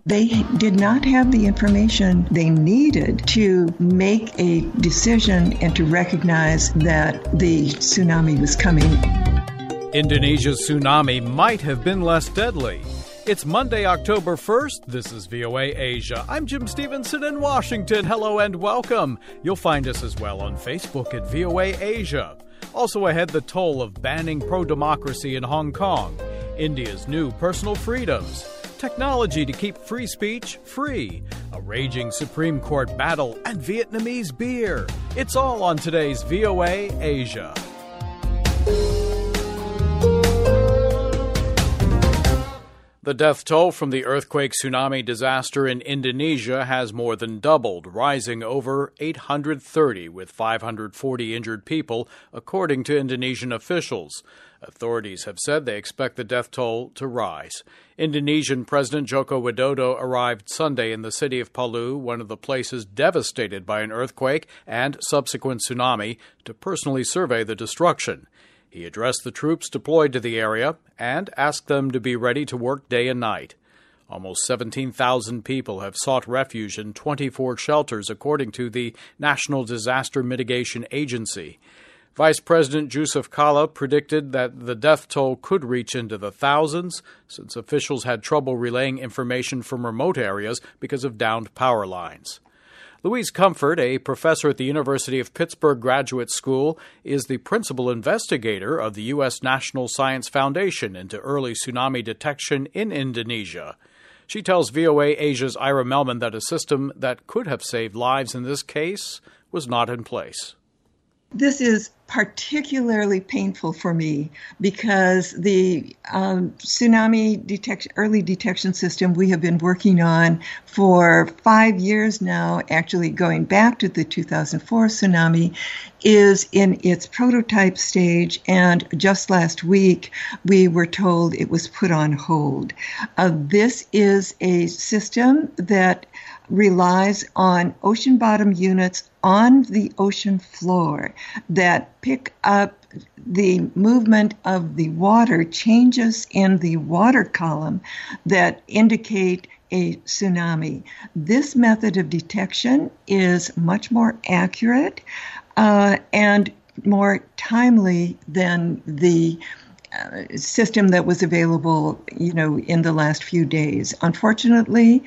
They did not have the information they needed to make a decision and to recognize that the tsunami was coming. Indonesia's tsunami might have been less deadly. It's Monday, October 1st. This is VOA Asia. I'm Jim Stevenson in Washington. Hello and welcome. You'll find us as well on Facebook at VOA Asia. Also ahead, the toll of banning pro-democracy in Hong Kong, India's new personal freedoms, technology to keep free speech free, a raging Supreme Court battle, and Vietnamese beer. It's all on today's VOA Asia. The death toll from the earthquake-tsunami disaster in Indonesia has more than doubled, rising over 830 with 540 injured people, according to Indonesian officials. Authorities have said they expect the death toll to rise. Indonesian President Joko Widodo arrived Sunday in the city of Palu, one of the places devastated by an earthquake and subsequent tsunami, to personally survey the destruction. He addressed the troops deployed to the area and asked them to be ready to work day and night. Almost 17,000 people have sought refuge in 24 shelters, according to the National Disaster Mitigation Agency. Vice President Yusuf Kala predicted that the death toll could reach into the thousands, since officials had trouble relaying information from remote areas because of downed power lines. Louise Comfort, a professor at the University of Pittsburgh Graduate School, is the principal investigator of the U.S. National Science Foundation into early tsunami detection in Indonesia. She tells VOA Asia's Ira Melman that a system that could have saved lives in this case was not in place. This is particularly painful for me because the tsunami early detection system we have been working on for 5 years now, actually going back to the 2004 tsunami, is in its prototype stage, and just last week we were told it was put on hold. This is a system that relies on ocean bottom units on the ocean floor that pick up the movement of the water, changes in the water column that indicate a tsunami. This method of detection is much more accurate and more timely than the system that was available, in the last few days. Unfortunately,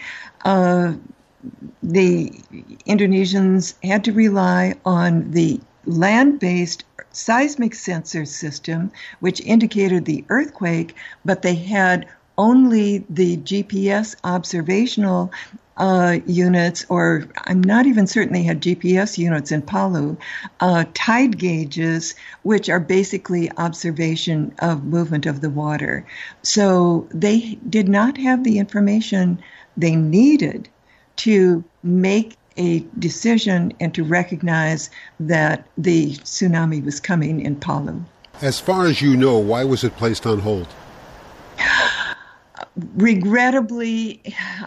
the Indonesians had to rely on the land-based seismic sensor system, which indicated the earthquake, but they had only the GPS observational units, or I'm not even certain they had GPS units in Palu, tide gauges, which are basically observation of movement of the water. So they did not have the information they needed to make a decision and to recognize that the tsunami was coming in Palu. As far as you know, why was it placed on hold? Regrettably,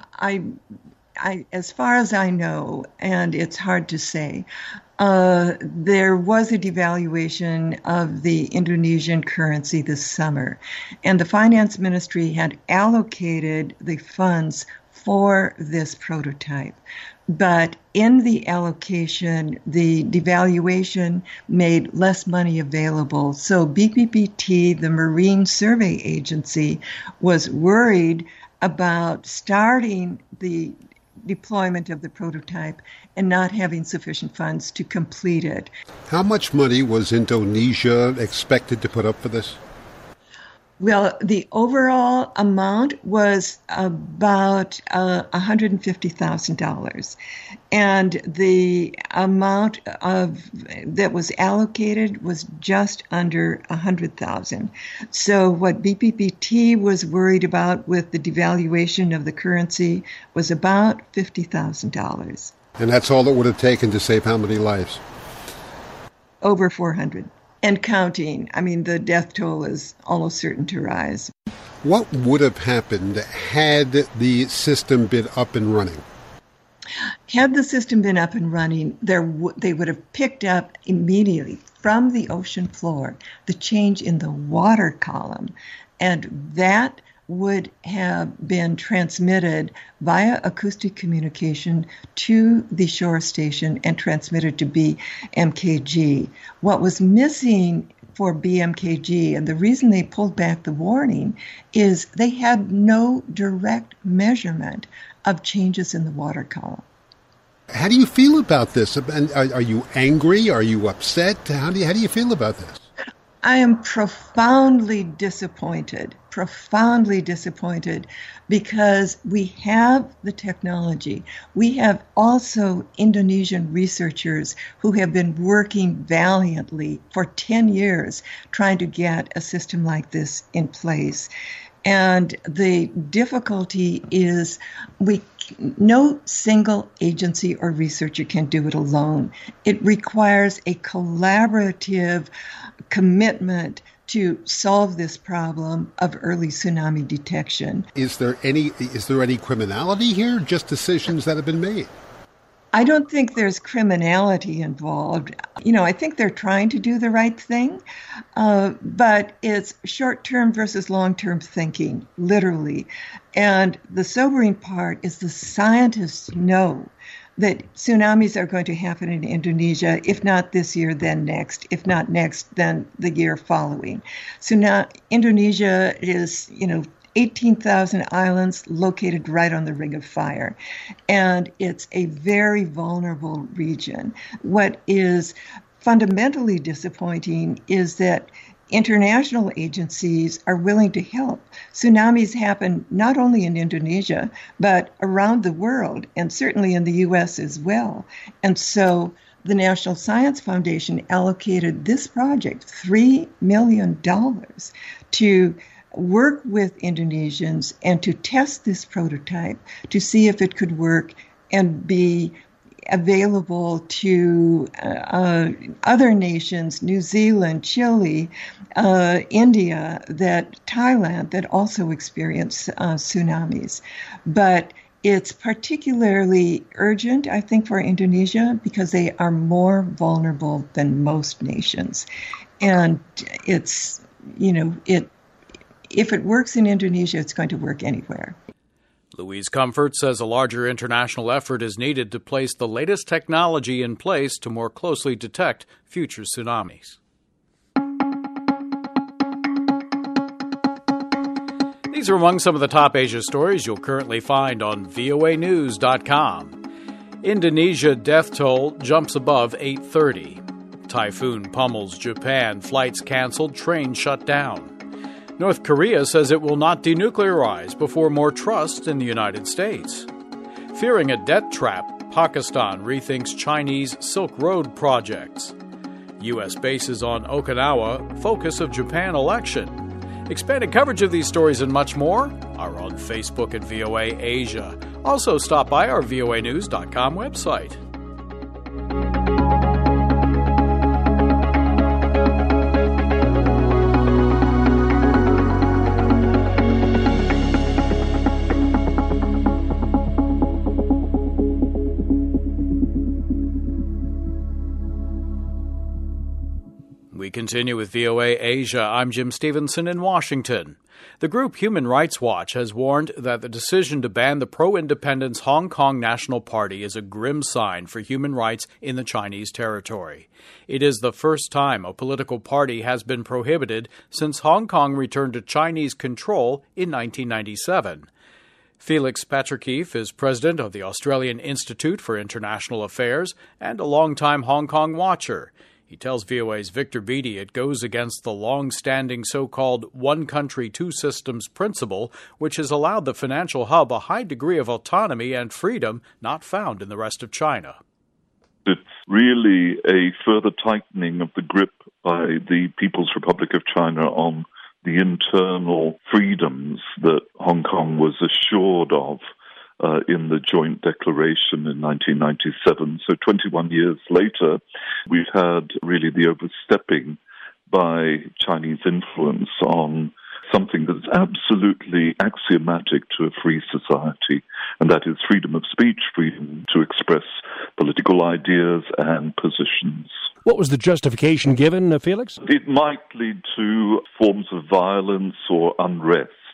as far as I know, and it's hard to say, there was a devaluation of the Indonesian currency this summer, and the finance ministry had allocated the funds for this prototype. But in the allocation, the devaluation made less money available. So BPPT, the Marine Survey Agency, was worried about starting the deployment of the prototype and not having sufficient funds to complete it. How much money was Indonesia expected to put up for this? Well, the overall amount was about $150,000, and the amount that was allocated was just under $100,000. So what BPPT was worried about with the devaluation of the currency was about $50,000. And that's all it would have taken to save how many lives? Over 400. And counting. I mean, the death toll is almost certain to rise. What would have happened had the system been up and running? Had the system been up and running, they would have picked up immediately from the ocean floor the change in the water column. And that would have been transmitted via acoustic communication to the shore station and transmitted to BMKG. What was missing for BMKG, and the reason they pulled back the warning, is they had no direct measurement of changes in the water column. How do you feel about this? And are you angry? Are you upset? How do you feel about this? I am profoundly disappointed because we have the technology. We have also Indonesian researchers who have been working valiantly for 10 years trying to get a system like this in place. And the difficulty is no single agency or researcher can do it alone. It requires a collaborative commitment to solve this problem of early tsunami detection. Is there any criminality here? Just decisions that have been made? I don't think there's criminality involved. I think they're trying to do the right thing, but it's short-term versus long-term thinking, literally. And the sobering part is the scientists know that tsunamis are going to happen in Indonesia, if not this year, then next. If not next, then the year following. Indonesia is, 18,000 islands located right on the Ring of Fire. And it's a very vulnerable region. What is fundamentally disappointing is that international agencies are willing to help. Tsunamis happen not only in Indonesia, but around the world, and certainly in the U.S. as well. And so the National Science Foundation allocated this project $3 million to work with Indonesians and to test this prototype to see if it could work and be available to other nations, New Zealand, Chile, India, Thailand, that also experience tsunamis. But it's particularly urgent, I think, for Indonesia because they are more vulnerable than most nations. And it's, if it works in Indonesia, it's going to work anywhere. Louise Comfort says a larger international effort is needed to place the latest technology in place to more closely detect future tsunamis. These are among some of the top Asia stories you'll currently find on voanews.com. Indonesia death toll jumps above 830. Typhoon pummels Japan, flights canceled, trains shut down. North Korea says it will not denuclearize before more trust in the United States. Fearing a debt trap, Pakistan rethinks Chinese Silk Road projects. U.S. bases on Okinawa, focus of Japan election. Expanded coverage of these stories and much more are on Facebook at VOA Asia. Also stop by our voanews.com website. We continue with VOA Asia. I'm Jim Stevenson in Washington. The group Human Rights Watch has warned that the decision to ban the pro-independence Hong Kong National Party is a grim sign for human rights in the Chinese territory. It is the first time a political party has been prohibited since Hong Kong returned to Chinese control in 1997. Felix Patrickieff is president of the Australian Institute for International Affairs and a longtime Hong Kong watcher. He tells VOA's Victor Beattie it goes against the long-standing so-called one country, two systems principle, which has allowed the financial hub a high degree of autonomy and freedom not found in the rest of China. It's really a further tightening of the grip by the People's Republic of China on the internal freedoms that Hong Kong was assured of in the Joint Declaration in 1997. So 21 years later, we've had really the overstepping by Chinese influence on something that's absolutely axiomatic to a free society, and that is freedom of speech, freedom to express political ideas and positions. What was the justification given, Felix? It might lead to forms of violence or unrest.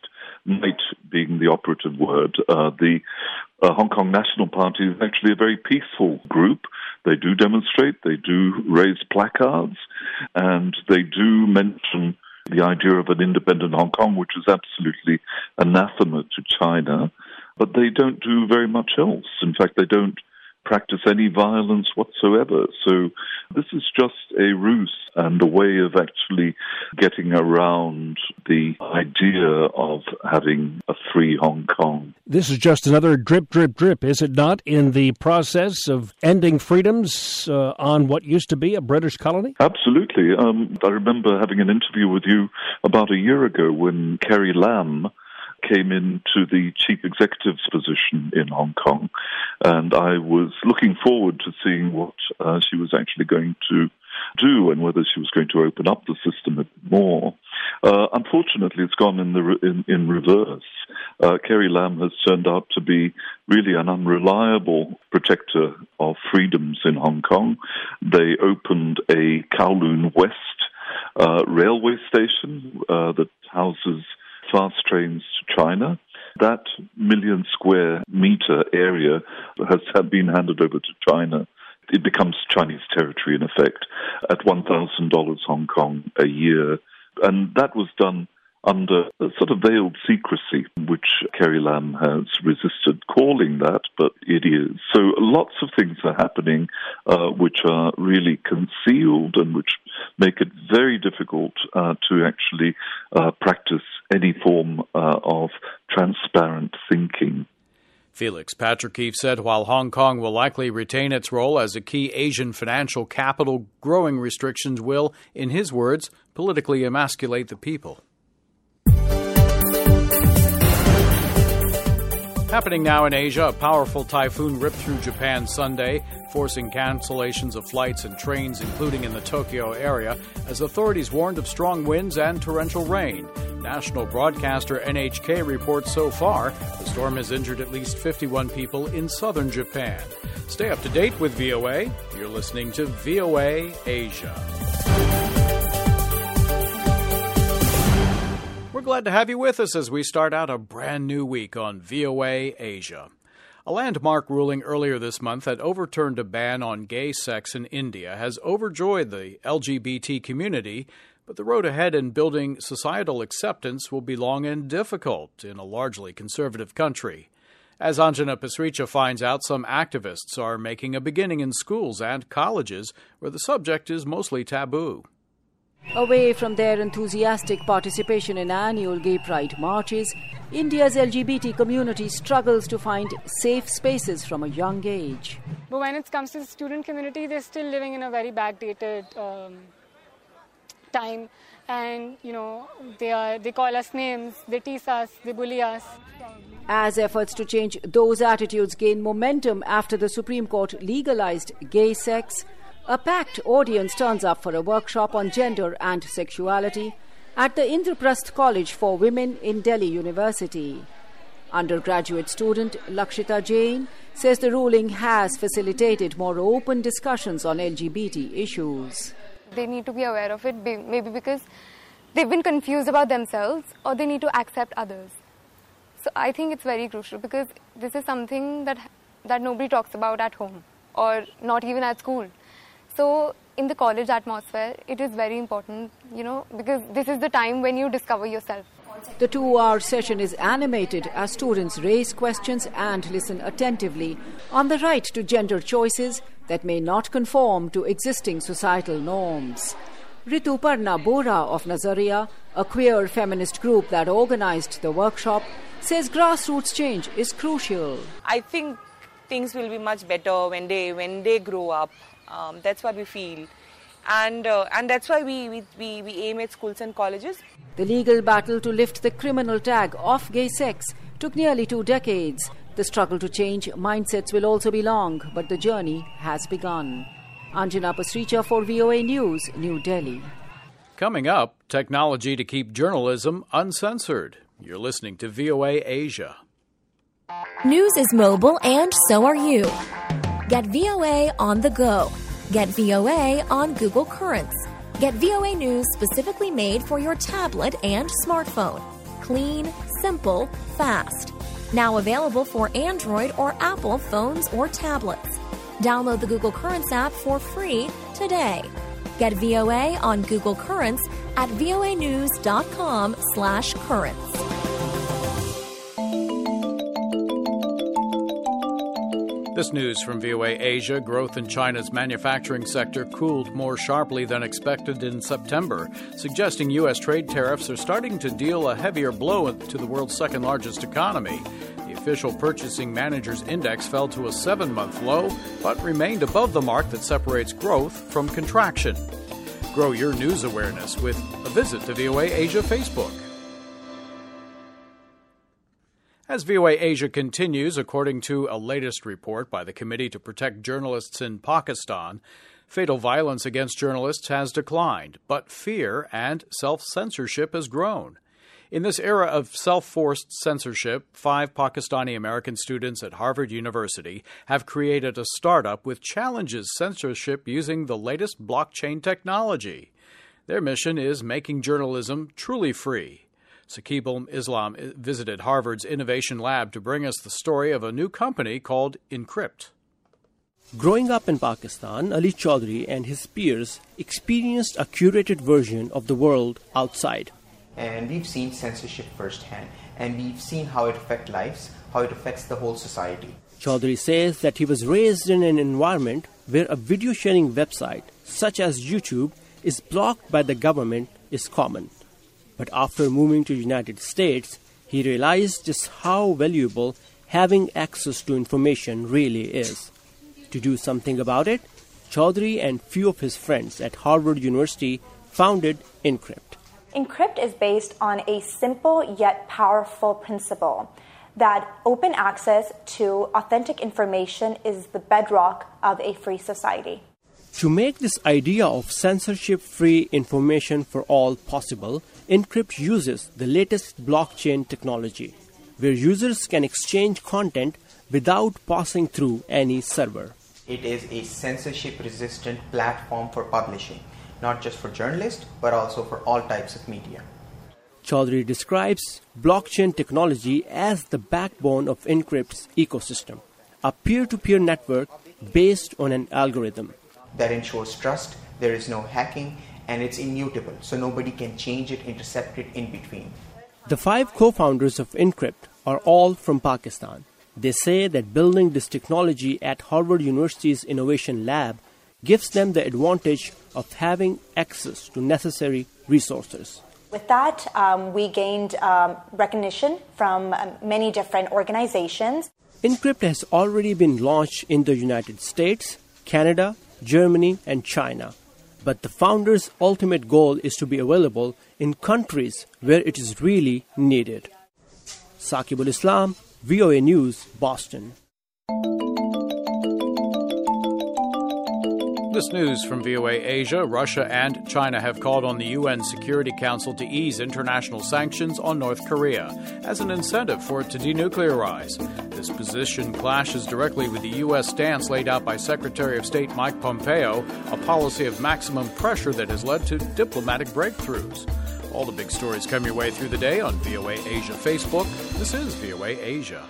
might being the operative word. The Hong Kong National Party is actually a very peaceful group. They do demonstrate, they do raise placards, and they do mention the idea of an independent Hong Kong, which is absolutely anathema to China, but they don't do very much else. In fact, they don't practice any violence whatsoever. So this is just a ruse and a way of actually getting around the idea of having a free Hong Kong. This is just another drip, drip, drip, is it not, in the process of ending freedoms on what used to be a British colony? Absolutely. I remember having an interview with you about a year ago when Carrie Lam came into the chief executive's position in Hong Kong, and I was looking forward to seeing what she was actually going to do and whether she was going to open up the system a bit more. Unfortunately, it's gone in reverse. Carrie Lam has turned out to be really an unreliable protector of freedoms in Hong Kong. They opened a Kowloon West railway station that houses fast trains to China. That million square meter area has been handed over to China. It becomes Chinese territory, in effect, at $1,000 Hong Kong a year. And that was done under a sort of veiled secrecy, which Carrie Lam has resisted calling that, but it is. So lots of things are happening which are really concealed and which make it very difficult to actually practice any form of transparent thinking. Felix Patrick said while Hong Kong will likely retain its role as a key Asian financial capital, growing restrictions will, in his words, politically emasculate the people. Happening now in Asia, a powerful typhoon ripped through Japan Sunday, forcing cancellations of flights and trains, including in the Tokyo area, as authorities warned of strong winds and torrential rain. National broadcaster NHK reports so far the storm has injured at least 51 people in southern Japan. Stay up to date with VOA. You're listening to VOA Asia. We're glad to have you with us as we start out a brand new week on VOA Asia. A landmark ruling earlier this month that overturned a ban on gay sex in India has overjoyed the LGBT community, but the road ahead in building societal acceptance will be long and difficult in a largely conservative country. As Anjana Pasricha finds out, some activists are making a beginning in schools and colleges where the subject is mostly taboo. Away from their enthusiastic participation in annual gay pride marches, India's LGBT community struggles to find safe spaces from a young age. But when it comes to the student community, they're still living in a very backdated time. And, they call us names, they tease us, they bully us. As efforts to change those attitudes gain momentum after the Supreme Court legalized gay sex, a packed audience turns up for a workshop on gender and sexuality at the Indraprasth College for Women in Delhi University. Undergraduate student Lakshita Jain says the ruling has facilitated more open discussions on LGBT issues. They need to be aware of it, maybe because they've been confused about themselves or they need to accept others. So I think it's very crucial because this is something that nobody talks about at home or not even at school. So in the college atmosphere, it is very important, because this is the time when you discover yourself. The 2-hour session is animated as students raise questions and listen attentively on the right to gender choices that may not conform to existing societal norms. Rituparna Bora of Nazariya, a queer feminist group that organized the workshop, says grassroots change is crucial. I think things will be much better when they grow up. That's what we feel. And that's why we aim at schools and colleges. The legal battle to lift the criminal tag off gay sex took nearly 2 decades. The struggle to change mindsets will also be long, but the journey has begun. Anjana Pasricha for VOA News, New Delhi. Coming up, technology to keep journalism uncensored. You're listening to VOA Asia. News is mobile and so are you. Get VOA on the go. Get VOA on Google Currents. Get VOA News specifically made for your tablet and smartphone. Clean, simple, fast. Now available for Android or Apple phones or tablets. Download the Google Currents app for free today. Get VOA on Google Currents at voanews.com/currents. This news from VOA Asia. Growth in China's manufacturing sector cooled more sharply than expected in September, suggesting U.S. trade tariffs are starting to deal a heavier blow to the world's second-largest economy. The official Purchasing Managers Index fell to a 7-month low, but remained above the mark that separates growth from contraction. Grow your news awareness with a visit to VOA Asia Facebook. As VOA Asia continues, according to a latest report by the Committee to Protect Journalists in Pakistan, fatal violence against journalists has declined, but fear and self-censorship has grown. In this era of self-forced censorship, 5 Pakistani-American students at Harvard University have created a startup which challenges censorship using the latest blockchain technology. Their mission is making journalism truly free. Saqib Islam visited Harvard's Innovation Lab to bring us the story of a new company called Encrypt. Growing up in Pakistan, Ali Chaudhry and his peers experienced a curated version of the world outside. And we've seen censorship firsthand, and we've seen how it affects lives, how it affects the whole society. Chaudhry says that he was raised in an environment where a video sharing website, such as YouTube, is blocked by the government is common. But after moving to the United States, he realized just how valuable having access to information really is. To do something about it, Chaudhry and few of his friends at Harvard University founded Encrypt. Encrypt is based on a simple yet powerful principle that open access to authentic information is the bedrock of a free society. To make this idea of censorship-free information for all possible, Encrypt uses the latest blockchain technology, where users can exchange content without passing through any server. It is a censorship-resistant platform for publishing, not just for journalists, but also for all types of media. Chaudhry describes blockchain technology as the backbone of Encrypt's ecosystem, a peer-to-peer network based on an algorithm that ensures trust, there is no hacking, and it's immutable, so nobody can change it, intercept it in between. The 5 co-founders of Encrypt are all from Pakistan. They say that building this technology at Harvard University's Innovation Lab gives them the advantage of having access to necessary resources. With that, we gained recognition from many different organizations. Encrypt has already been launched in the United States, Canada, Germany, and China. But the founders' ultimate goal is to be available in countries where it is really needed. Saqib Islam, VOA News, Boston. This news from VOA Asia. Russia and China have called on the UN Security Council to ease international sanctions on North Korea as an incentive for it to denuclearize. This position clashes directly with the U.S. stance laid out by Secretary of State Mike Pompeo, a policy of maximum pressure that has led to diplomatic breakthroughs. All the big stories come your way through the day on VOA Asia Facebook. This is VOA Asia.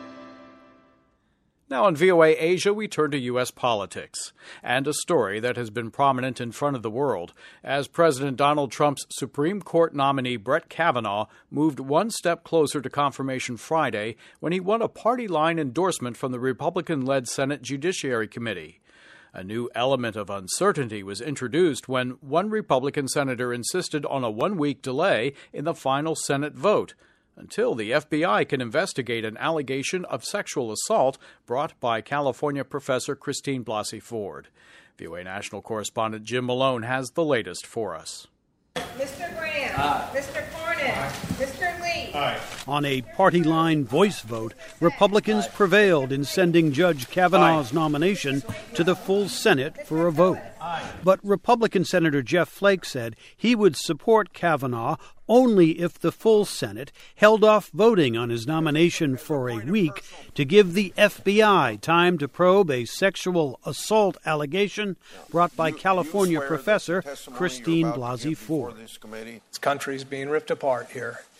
Now on VOA Asia, we turn to U.S. politics and a story that has been prominent in front of the world as President Donald Trump's Supreme Court nominee Brett Kavanaugh moved one step closer to confirmation Friday when he won a party-line endorsement from the Republican-led Senate Judiciary Committee. A new element of uncertainty was introduced when one Republican senator insisted on a one-week delay in the final Senate vote until the FBI can investigate an allegation of sexual assault brought by California professor Christine Blasey Ford. VOA National Correspondent Jim Malone has the latest for us. Mr. Graham, Mr. Cornyn, Mr. Lee. On a party-line voice vote, Republicans prevailed in sending Judge Kavanaugh's nomination to the full Senate for a vote. But Republican Senator Jeff Flake said he would support Kavanaugh only if the full Senate held off voting on his nomination for a week to give the FBI time to probe a sexual assault allegation brought by California professor Christine Blasey Ford. This country is being ripped apart here, and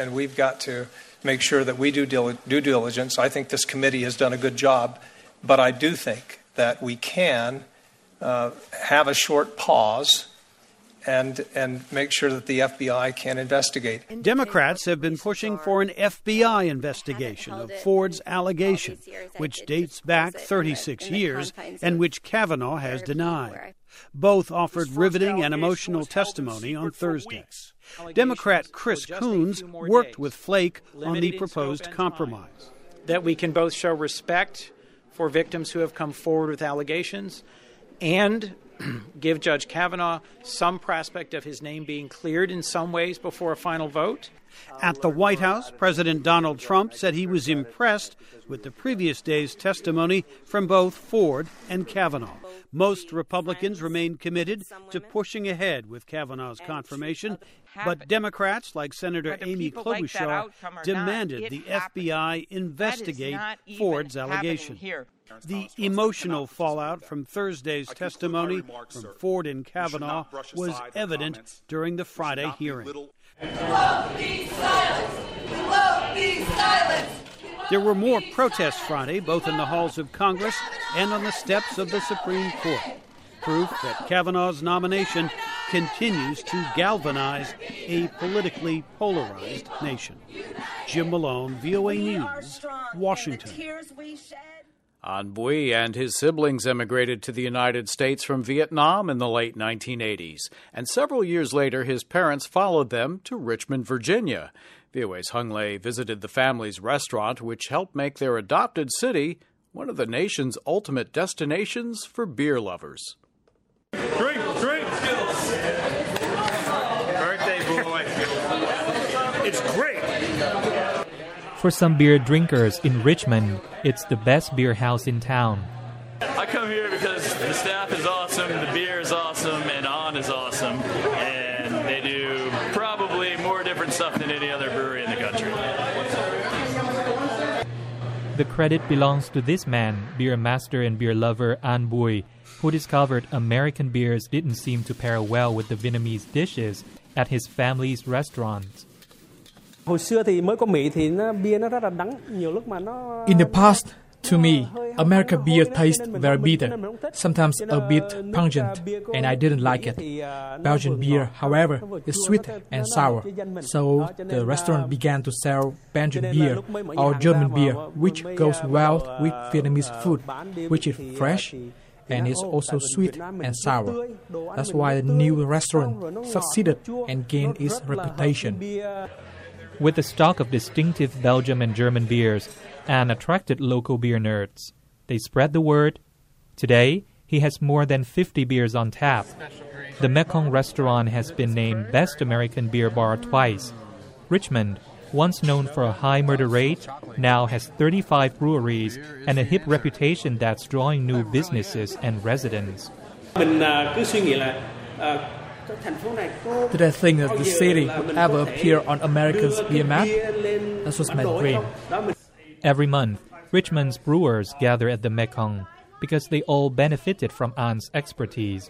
and we've got to make sure that we do due diligence. I think this committee has done a good job, but I do think that we can have a short pause and make sure that the FBI can investigate. Democrats have been pushing for an FBI investigation of Ford's allegation, which dates back 36 years and which Kavanaugh has denied. Both offered riveting and emotional testimony on Thursday. Democrat Chris Coons worked with Flake on the proposed compromise. That we can both show respect for victims who have come forward with allegations and give Judge Kavanaugh some prospect of his name being cleared in some ways before a final vote. At the White House, President Donald Trump said he was impressed with the previous day's testimony from both Ford and Kavanaugh. Most Republicans remain committed to pushing ahead with Kavanaugh's confirmation, but Democrats like Senator Amy Klobuchar demanded the FBI investigate Ford's allegation. The emotional fallout from Thursday's testimony from Ford and Kavanaugh was evident during the Friday hearing. There were more protests Friday, both in the halls of Congress and on the steps of the Supreme Court. Proof that Kavanaugh's nomination continues to galvanize a politically polarized nation. Jim Malone, VOA News, Washington. An Bui and his siblings emigrated to the United States from Vietnam in the late 1980s, and several years later his parents followed them to Richmond, Virginia. VOA's Hung Lei visited the family's restaurant, which helped make their adopted city one of the nation's ultimate destinations for beer lovers. Drink! Birthday boy! It's great! For some beer drinkers in Richmond, it's the best beer house in town. I come here because the staff is awesome, the beer is awesome, and On is awesome. And they do probably more different stuff than any other brewery in the country. The credit belongs to this man, beer master and beer lover An Bui, who discovered American beers didn't seem to pair well with the Vietnamese dishes at his family's restaurant. In the past, to me, American beer tastes very bitter, sometimes a bit pungent, and I didn't like it. Belgian beer, however, is sweet and sour, so the restaurant began to sell Belgian beer or German beer, which goes well with Vietnamese food, which is fresh and is also sweet and sour. That's why the new restaurant succeeded and gained its reputation. With a stock of distinctive Belgian and German beers, An attracted local beer nerds. They spread the word. Today, he has more than 50 beers on tap. The Mekong restaurant has been named Best American Beer Bar twice. Richmond, once known for a high murder rate, now has 35 breweries and a hip reputation that's drawing new businesses and residents. Did I think that the city would ever appear on America's beer map? That was my dream. Every month, Richmond's brewers gather at the Mekong because they all benefited from An's expertise.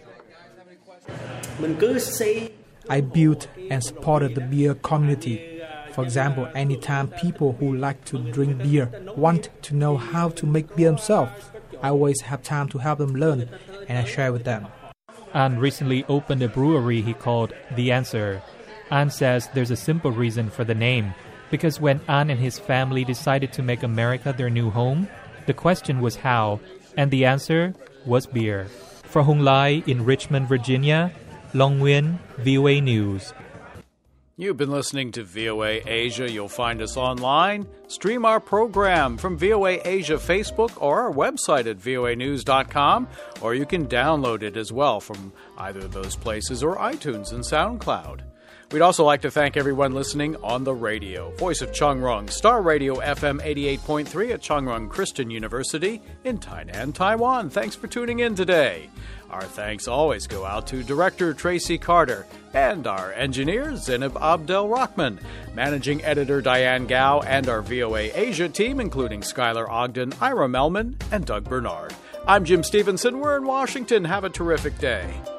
I built and supported the beer community. For example, anytime people who like to drink beer want to know how to make beer themselves, I always have time to help them learn, and I share with them. An recently opened a brewery he called The Answer. An says there's a simple reason for the name, because when An and his family decided to make America their new home, the question was how, and the answer was beer. For Hung Lei in Richmond, Virginia, Long Nguyen, VOA News. You've been listening to VOA Asia. You'll find us online. Stream our program from VOA Asia Facebook or our website at voanews.com, or you can download it as well from either of those places or iTunes and SoundCloud. We'd also like to thank everyone listening on the radio. Voice of Chungrung, Star Radio FM 88.3 at Chungrung Christian University in Tainan, Taiwan. Thanks for tuning in today. Our thanks always go out to Director Tracy Carter and our engineer Zineb Abdel Rahman, Managing Editor Diane Gao, and our VOA Asia team, including Skylar Ogden, Ira Melman, and Doug Bernard. I'm Jim Stevenson. We're in Washington. Have a terrific day.